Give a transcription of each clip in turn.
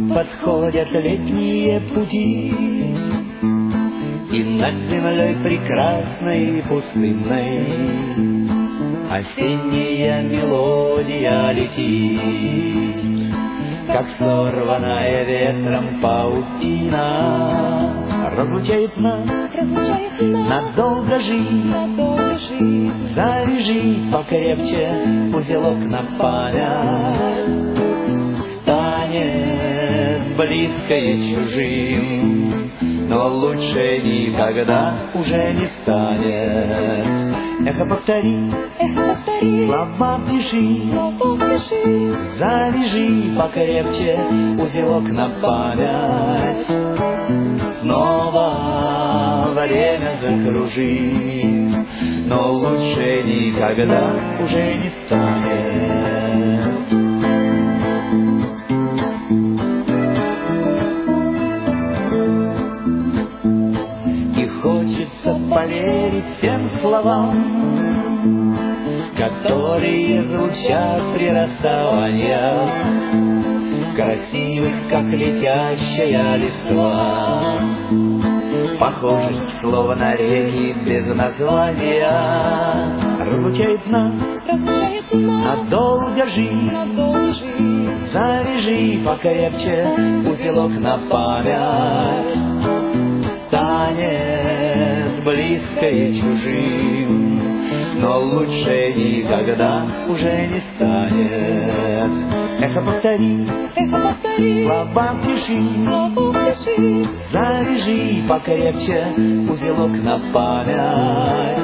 Подходят летние пути, и над землей прекрасной и пустынной осенняя мелодия летит, как сорванная ветром паутина. Разлучает нас надолго жизнь, завяжи покрепче узелок на память. Станет близкое чужим, но лучше никогда уже не станет. Эхо повтори, слова пиши, завяжи покрепче узелок на память. Снова время закружит, но лучше никогда уже не станет. И хочется поверить всем словам, которые звучат при расставаниях, красивых, как летящая листва, похожих словно реки без названия. Разлучает нас надолго жизнь, завяжи покрепче узелок на память. Станет близко и чужим, но лучше никогда уже не станет. Эхо повтори, слова пиши, завяжи покрепче узелок на память.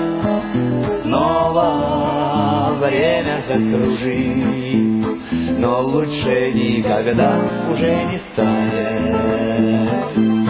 Снова время закружит, но лучше никогда уже не станет.